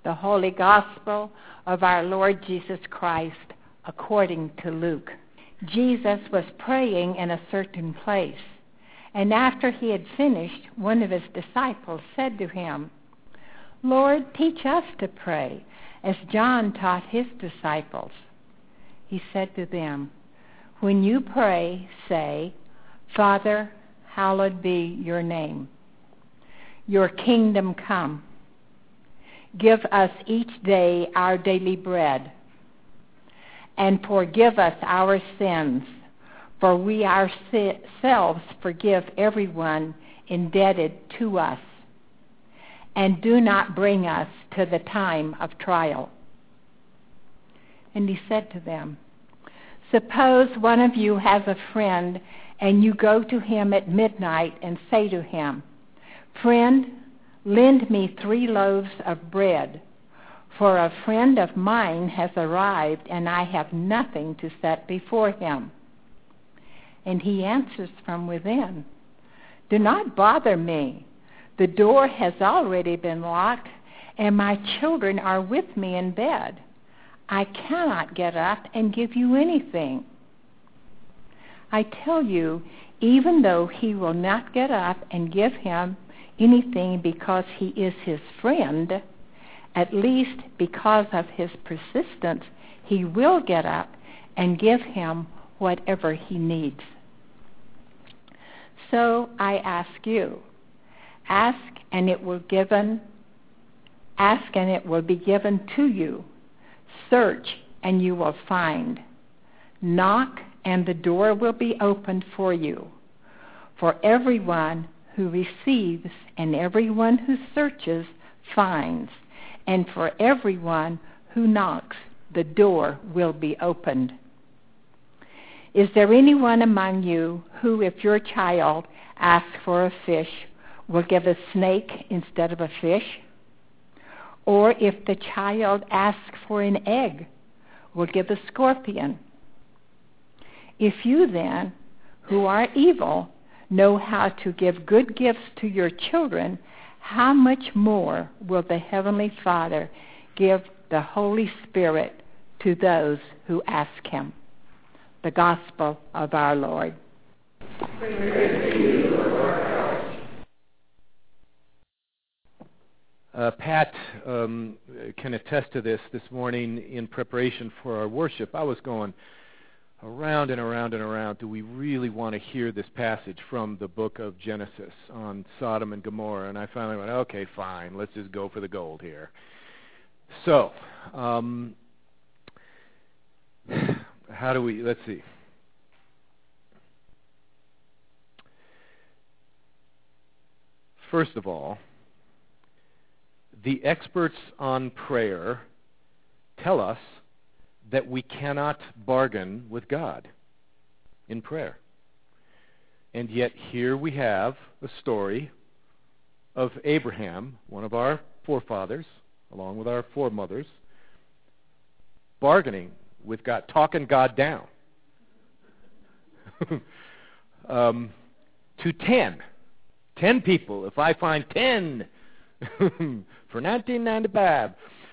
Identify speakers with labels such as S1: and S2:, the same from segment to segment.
S1: The Holy Gospel of our Lord Jesus Christ according to Luke. Jesus was praying in a certain place, and after he had finished, one of his disciples said to him, "Lord, teach us to pray, as John taught his disciples." He said to them, "When you pray, say, 'Father, hallowed be your name. Your kingdom come. Give us each day our daily bread. And forgive us our sins, for we ourselves forgive everyone indebted to us. And do not bring us to the time of trial." And he said to them, "Suppose one of you has a friend, and you go to him at midnight and say to him, 'Friend, lend me 3 loaves of bread, for a friend of mine has arrived, and I have nothing to set before him.' And he answers from within, 'Do not bother me. The door has already been locked, and my children are with me in bed. I cannot get up and give you anything.' I tell you, even though he will not get up and give him anything because he is his friend, at least because of his persistence, he will get up and give him whatever he needs. So I ask you, ask and it will be given to you. Search and you will find. Knock and the door will be opened for you. For everyone who receives and everyone who searches finds, and for everyone who knocks, the door will be opened. Is there anyone among you who, if your child asks for a fish, will give a snake instead of a fish? Or if the child asks for an egg, will give a scorpion? If you then, who are evil, know how to give good gifts to your children, how much more will the Heavenly Father give the Holy Spirit to those who ask him?" The Gospel of our Lord.
S2: Praise to you, Lord.
S3: Pat can attest to this morning in preparation for our worship. I was going around and around and around. Do we really want to hear this passage from the book of Genesis on Sodom and Gomorrah? And I finally went, okay, fine, let's just go for the gold here. So, how do we, let's see. First of all, the experts on prayer tell us that we cannot bargain with God in prayer. And yet here we have a story of Abraham, one of our forefathers, along with our foremothers, bargaining with God, talking God down to 10 people. If I find 10 for 1995,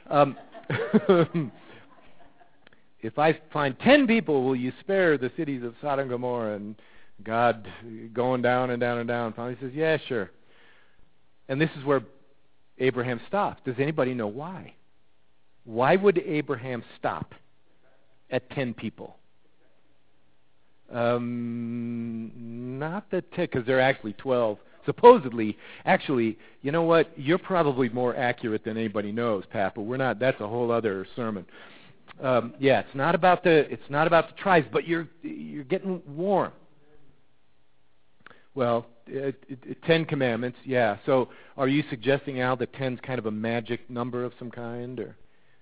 S3: if I find 10 people, will you spare the cities of Sodom and Gomorrah? And God going down and down and down. Finally says, yeah, sure. And this is where Abraham stops. Does anybody know why? Why would Abraham stop at 10 people? Not that 10, because they're actually 12. Supposedly, actually, you know what? You're probably more accurate than anybody knows, Pat, but we're not. That's a whole other sermon. Yeah, it's not about the tribes, but you're getting warm. Well, 10 commandments, yeah. So, are you suggesting, Al, that 10's kind of a magic number of some kind, or?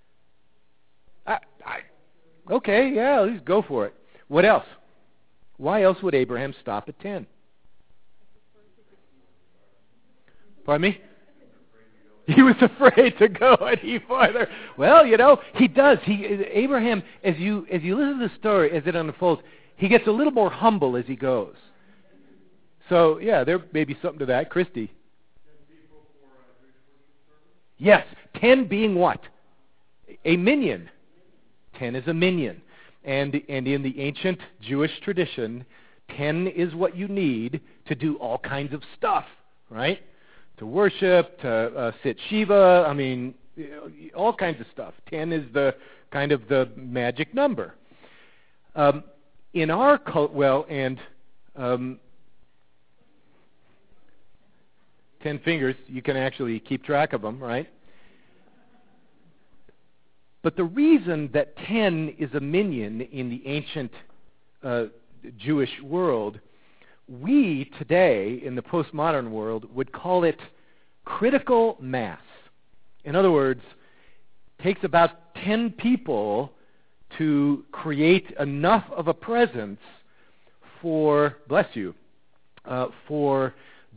S3: Okay, yeah, let's go for it. What else? Why else would Abraham stop at 10? Pardon me? He was afraid to go any farther. Well, you know, he does. Abraham, as you listen to the story as it unfolds, he gets a little more humble as he goes. So, yeah, there may be something to that. Christy. Yes, 10 being what? A minion. 10 is a minion. And in the ancient Jewish tradition, 10 is what you need to do all kinds of stuff, right? To worship, to sit Shiva, I mean, all kinds of stuff. 10 is the kind of the magic number. In our cult, 10 fingers, you can actually keep track of them, right? But the reason that 10 is a minion in the ancient Jewish world, we today in the postmodern world would call it critical mass. In other words, it takes about 10 people to create enough of a presence for, bless you, for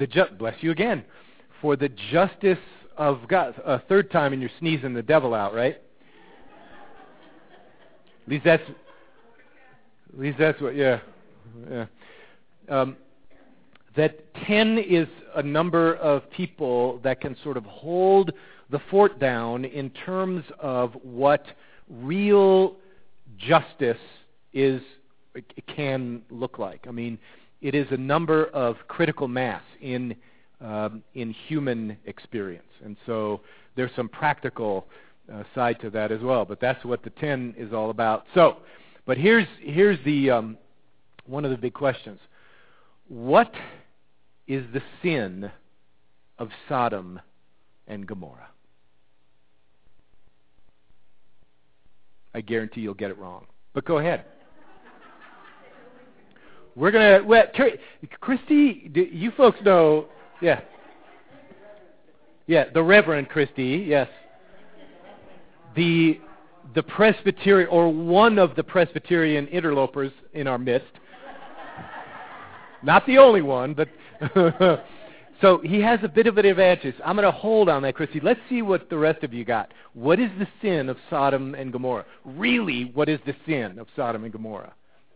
S3: the justice of God. A third time and you're sneezing the devil out, right? At least that's what, yeah. That 10 is a number of people that can sort of hold the fort down in terms of what real justice can look like. I mean, it is a number of critical mass in human experience, and so there's some practical side to that as well. But that's what the 10 is all about. So, but here's the one of the big questions: what is the sin of Sodom and Gomorrah? I guarantee you'll get it wrong. But go ahead. We're going to... Christy, you folks know... Yeah. Yeah, the Reverend Christy, yes. The Presbyterian, or one of the Presbyterian interlopers in our midst. Not the only one, but... So he has a bit of an advantage. I'm going to hold on that, Christy. Let's see what the rest of you got. What is the sin of Sodom and Gomorrah? Really, what is the sin of Sodom and Gomorrah?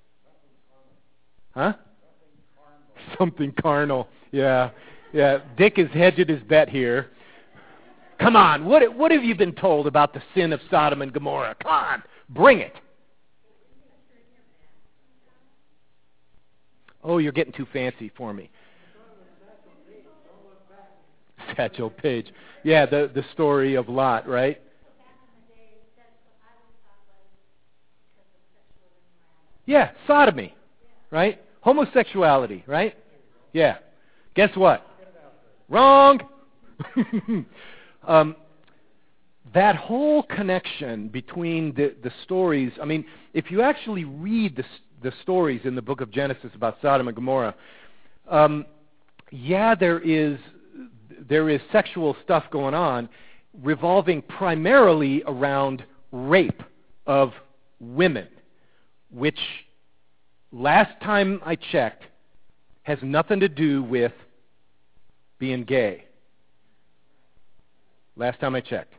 S3: Huh? Something carnal. Yeah. Yeah. Dick has hedged his bet here. Come on. What have you been told about the sin of Sodom and Gomorrah? Come on. Bring it. Oh, you're getting too fancy for me. Satchel Paige. Yeah, the story of Lot, right? Yeah, sodomy, right? Homosexuality, right? Yeah. Guess what? Wrong. That whole connection between the stories, I mean, if you actually read the stories in the book of Genesis about Sodom and Gomorrah, there is sexual stuff going on revolving primarily around rape of women, which last time I checked has nothing to do with being gay. Last time I checked.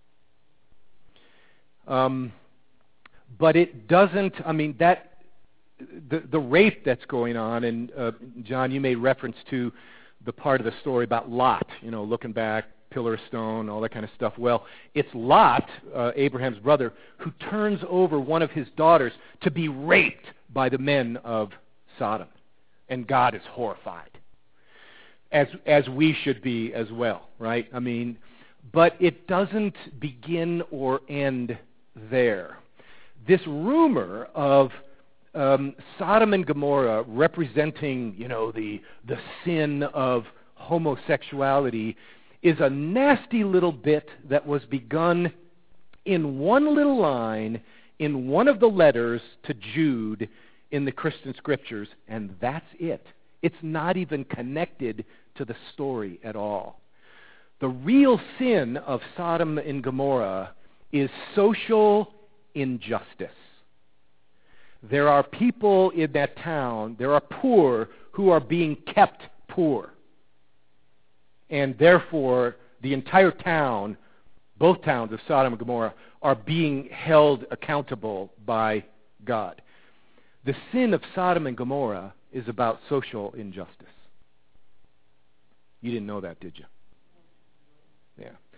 S3: But it doesn't, I mean, that the rape that's going on, and John, you made reference to the part of the story about Lot, looking back, pillar of stone, all that kind of stuff. Well, it's Lot, Abraham's brother, who turns over one of his daughters to be raped by the men of Sodom. And God is horrified, as we should be as well, right? I mean, but it doesn't begin or end there. This rumor of Sodom and Gomorrah representing, the sin of homosexuality is a nasty little bit that was begun in one little line in one of the letters to Jude in the Christian Scriptures, and that's it. It's not even connected to the story at all. The real sin of Sodom and Gomorrah is social injustice. There are people in that town, there are poor who are being kept poor. And therefore, the entire town, both towns of Sodom and Gomorrah, are being held accountable by God. The sin of Sodom and Gomorrah is about social injustice. You didn't know that, did you? Yeah.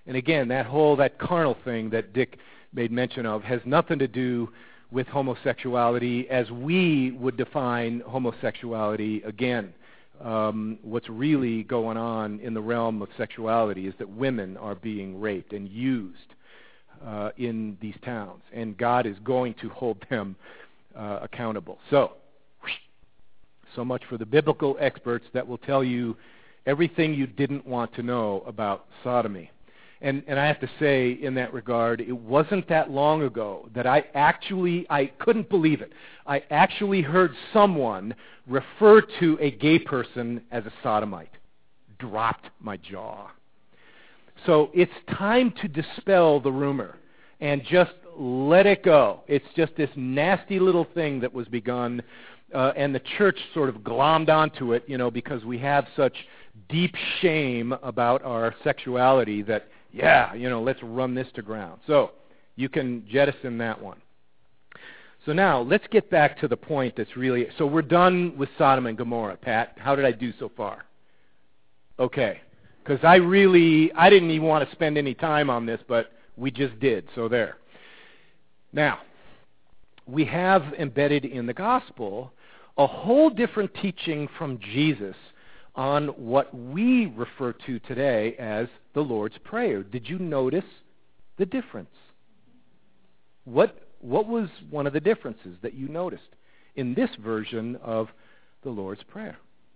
S3: And again, that carnal thing that Dick made mention of has nothing to do with homosexuality as we would define homosexuality. Again, what's really going on in the realm of sexuality is that women are being raped and used in these towns, and God is going to hold them accountable. So much for the biblical experts that will tell you everything you didn't want to know about sodomy. And I have to say, in that regard, it wasn't that long ago that I couldn't believe it. I actually heard someone refer to a gay person as a sodomite. Dropped my jaw. So it's time to dispel the rumor and just let it go. It's just this nasty little thing that was begun, and the church sort of glommed onto it, because we have such deep shame about our sexuality that, let's run this to ground. So you can jettison that one. So now let's get back to the point that's really, so we're done with Sodom and Gomorrah. Pat, how did I do so far? Okay. Because I didn't even want to spend any time on this, but we just did, so there. Now, we have embedded in the gospel a whole different teaching from Jesus on what we refer to today as the Lord's Prayer. Did you notice the difference? What was one of the differences that you noticed in this version of the Lord's Prayer?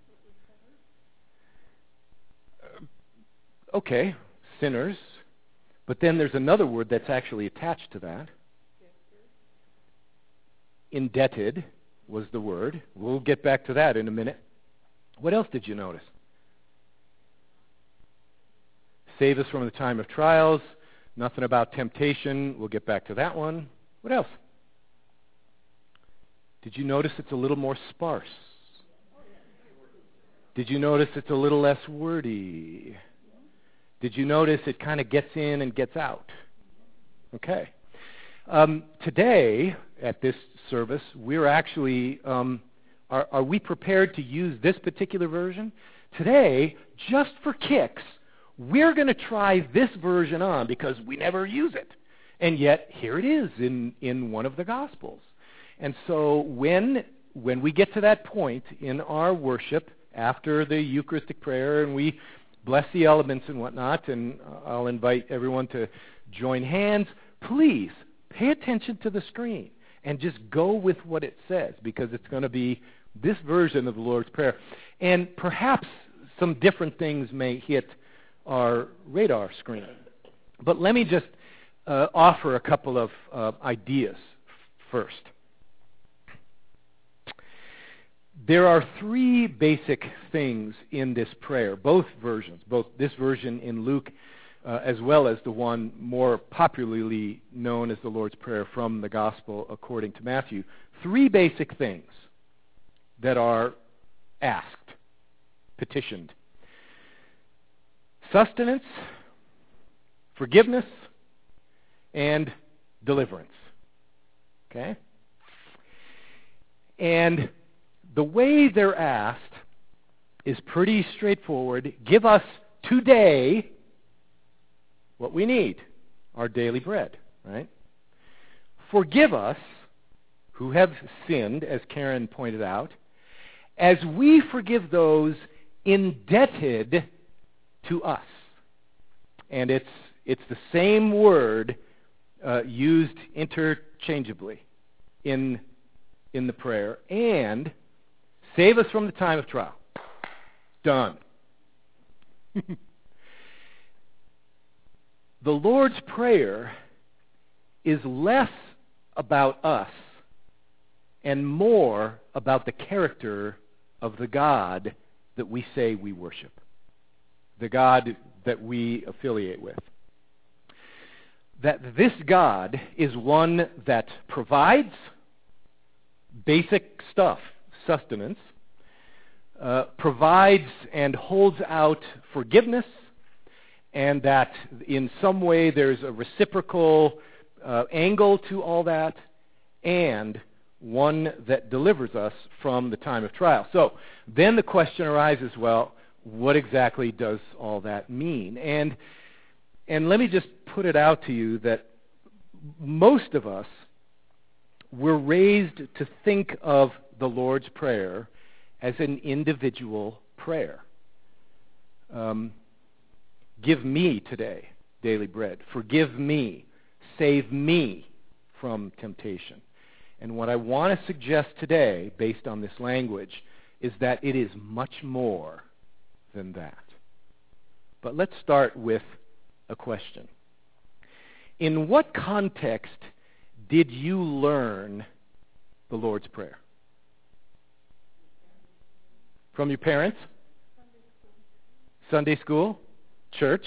S3: Okay, sinners, but then there's another word that's actually attached to that. Indebted was the word. We'll get back to that in a minute. What else did you notice? Save us from the time of trials. Nothing about temptation. We'll get back to that one. What else? Did you notice it's a little more sparse? Did you notice it's a little less wordy? Did you notice it kind of gets in and gets out? Okay. Today, at this service, we're actually, are we prepared to use this particular version? Today, just for kicks, we're going to try this version on because we never use it. And yet, here it is in one of the Gospels. And so when we get to that point in our worship, after the Eucharistic prayer, and we bless the elements and whatnot, and I'll invite everyone to join hands, please pay attention to the screen and just go with what it says, because it's going to be this version of the Lord's Prayer. And perhaps some different things may hit our radar screen. But let me just offer a couple of ideas first. There are three basic things in this prayer, both versions, both this version in Luke as well as the one more popularly known as the Lord's Prayer from the Gospel according to Matthew. Three basic things that are asked, petitioned: sustenance, forgiveness, and deliverance. Okay? And the way they're asked is pretty straightforward. Give us today what we need, our daily bread, right? Forgive us who have sinned, as Karen pointed out, as we forgive those indebted to us. And it's the same word used interchangeably in the prayer. And save us from the time of trial. Done. The Lord's Prayer is less about us and more about the character of the God that we say we worship, the God that we affiliate with. That this God is one that provides basic stuff, sustenance, provides and holds out forgiveness, and that in some way there's a reciprocal angle to all that, and one that delivers us from the time of trial. So then the question arises, well, what exactly does all that mean? And And let me just put it out to you that most of us were raised to think of the Lord's Prayer as an individual prayer. Give me today daily bread. Forgive me. Save me from temptation. And what I want to suggest today, based on this language, is that it is much more than that. But let's start with a question. In what context did you learn the Lord's Prayer? From your parents? Sunday school? Church?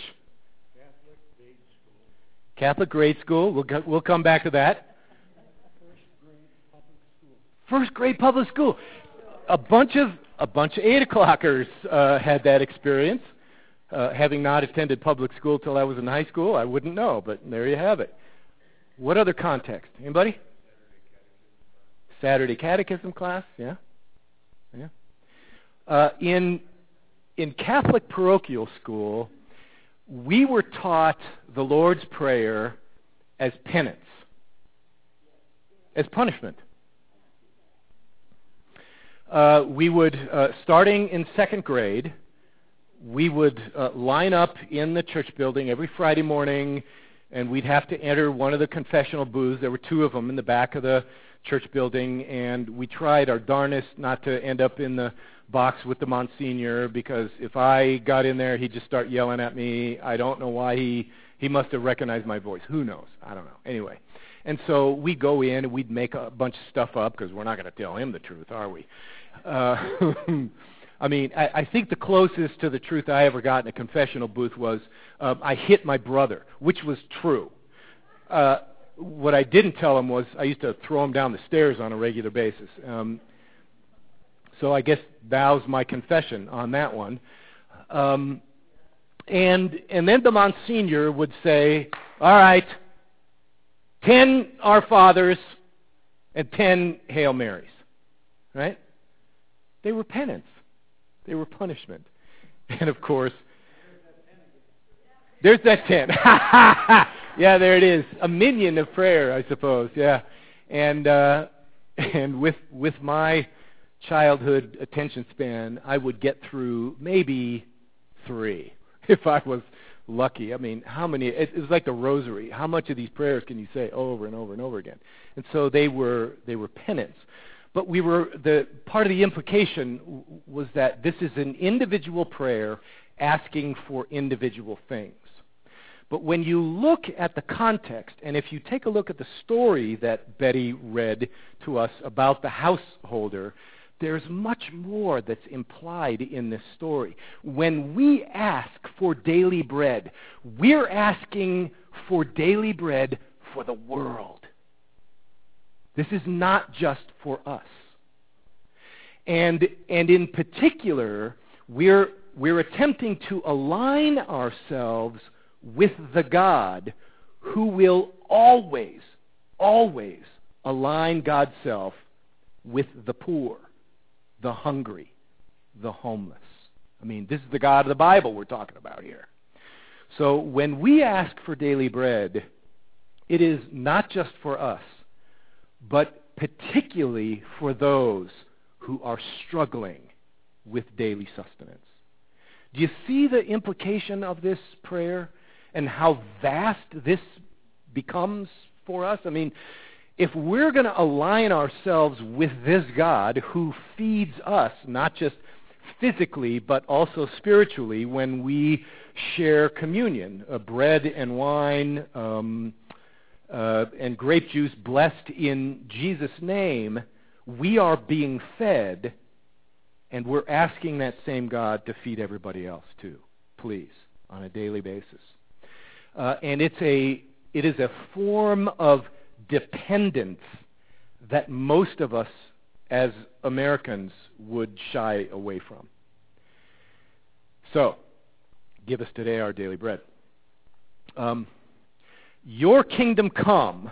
S3: Catholic grade school. We'll come back to that. First grade public school. A bunch of 8 o'clockers had that experience. Having not attended public school till I was in high school, I wouldn't know, but there you have it. What other context? Anybody? Saturday catechism class, yeah. In Catholic parochial school, we were taught the Lord's Prayer as penance, as punishment. We would, starting in second grade, we would line up in the church building every Friday morning, and we'd have to enter one of the confessional booths. There were 2 of them in the back of the church building, and we tried our darnest not to end up in the box with the Monsignor, because if I got in there, he'd just start yelling at me. I don't know why he must have recognized my voice. Who knows? I don't know. Anyway, and so we'd go in and we'd make a bunch of stuff up, because we're not going to tell him the truth, are we? I mean, I think the closest to the truth I ever got in a confessional booth was I hit my brother, which was true. What I didn't tell him was I used to throw him down the stairs on a regular basis. So I guess that was my confession on that one. And then the Monsignor would say, all right, 10 Our Fathers and 10 Hail Marys. Right? They were penance. They were punishment. And of course, there's that 10. Yeah, there it is. A minion of prayer, I suppose. Yeah. And with my childhood attention span, I would get through maybe 3 if I was lucky. I mean, how many? It was like the rosary. How much of these prayers can you say over and over and over again? And so they were penance. But the part of the implication was that this is an individual prayer asking for individual things. But when you look at the context, and if you take a look at the story that Betty read to us about the householder, there's much more that's implied in this story. When we ask for daily bread, we're asking for daily bread for the world. This is not just for us. And in particular, we're attempting to align ourselves with the God who will always align God's self with the poor, the hungry, the homeless. I mean, this is the God of the Bible we're talking about here. So when we ask for daily bread, it is not just for us, but particularly for those who are struggling with daily sustenance. Do you see the implication of this prayer and how vast this becomes for us? I mean, if we're going to align ourselves with this God who feeds us, not just physically, but also spiritually when we share communion, bread and wine, and grape juice blessed in Jesus' name, we are being fed, and we're asking that same God to feed everybody else too, please, on a daily basis. And it is a form of dependence that most of us as Americans would shy away from. So, give us today our daily bread. Your kingdom come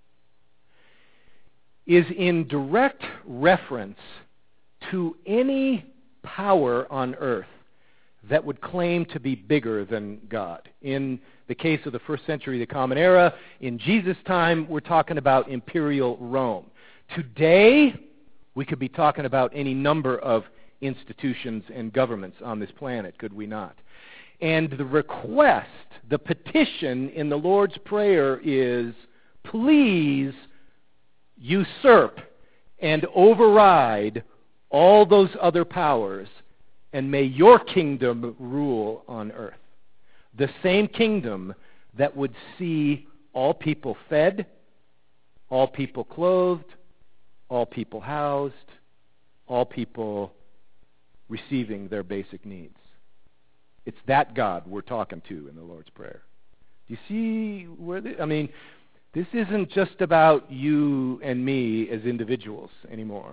S3: is in direct reference to any power on earth that would claim to be bigger than God. In the case of the first century, the Common Era, in Jesus' time, we're talking about imperial Rome. Today, we could be talking about any number of institutions and governments on this planet, could we not? And the request, the petition in the Lord's Prayer is, please usurp and override all those other powers, and may your kingdom rule on earth. The same kingdom that would see all people fed, all people clothed, all people housed, all people receiving their basic needs. It's that God we're talking to in the Lord's Prayer. Do you see where this isn't just about you and me as individuals anymore.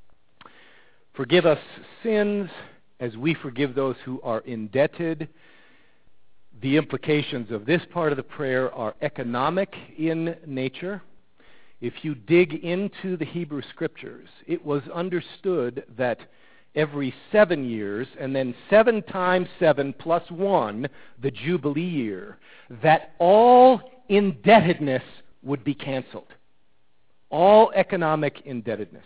S3: Forgive us sins as we forgive those who are indebted. The implications of this part of the prayer are economic in nature. If you dig into the Hebrew Scriptures, it was understood that every 7 years, and then 7 times 7 plus 1, the Jubilee year, that all indebtedness would be canceled. All economic indebtedness.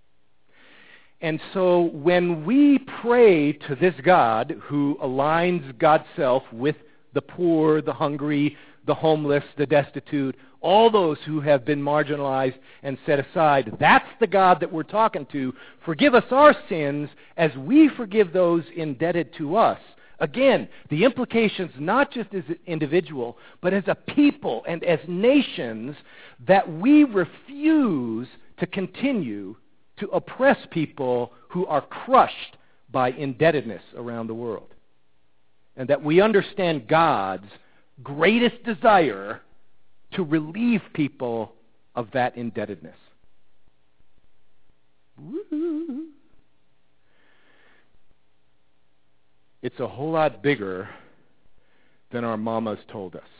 S3: And so when we pray to this God who aligns God's self with the poor, the hungry, the homeless, the destitute, all those who have been marginalized and set aside, that's the God that we're talking to. Forgive us our sins as we forgive those indebted to us. Again, the implications not just as an individual, but as a people and as nations, that we refuse to continue to oppress people who are crushed by indebtedness around the world. And that we understand God's greatest desire to relieve people of that indebtedness. Woo-hoo. It's a whole lot bigger than our mamas told us.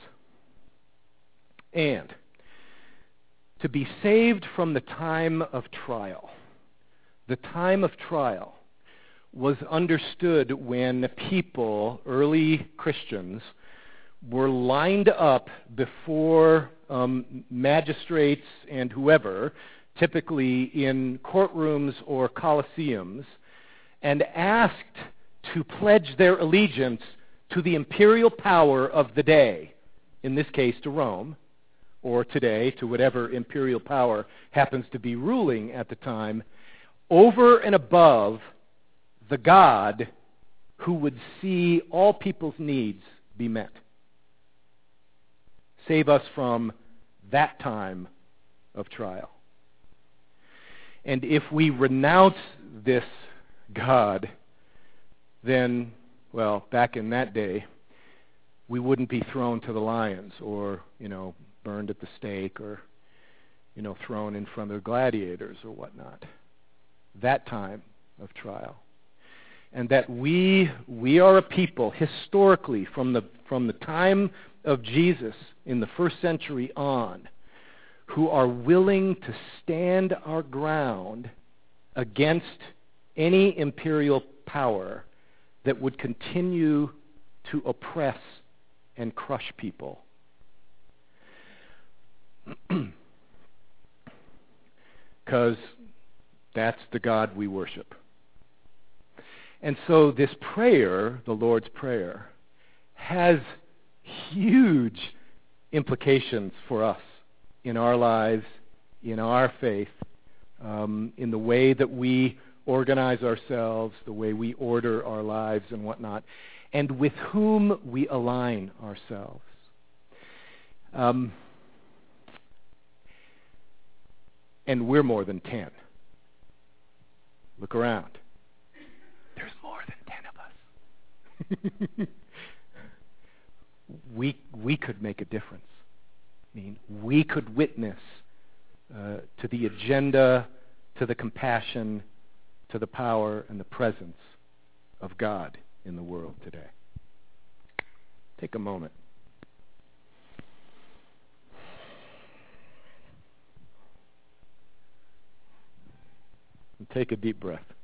S3: And to be saved from the time of trial. The time of trial was understood when people, early Christians, were lined up before magistrates and whoever, typically in courtrooms or colosseums, and asked to pledge their allegiance to the imperial power of the day, in this case to Rome, or today to whatever imperial power happens to be ruling at the time, over and above the God who would see all people's needs be met. Save us from that time of trial. And if we renounce this God, then, well, back in that day, we wouldn't be thrown to the lions or, burned at the stake or, thrown in front of the gladiators or whatnot. That time of trial. And that we are a people, historically, from the time of Jesus in the first century on, who are willing to stand our ground against any imperial power that would continue to oppress and crush people. Because that's the God we worship. And so this prayer, the Lord's Prayer, has huge implications for us in our lives, in our faith, in the way that we organize ourselves, the way we order our lives and whatnot, and with whom we align ourselves. And we're more than 10. Look around. There's more than 10 of us. We could make a difference. We could witness to the agenda, to the compassion, to the power and the presence of God in the world today. Take a moment. And take a deep breath.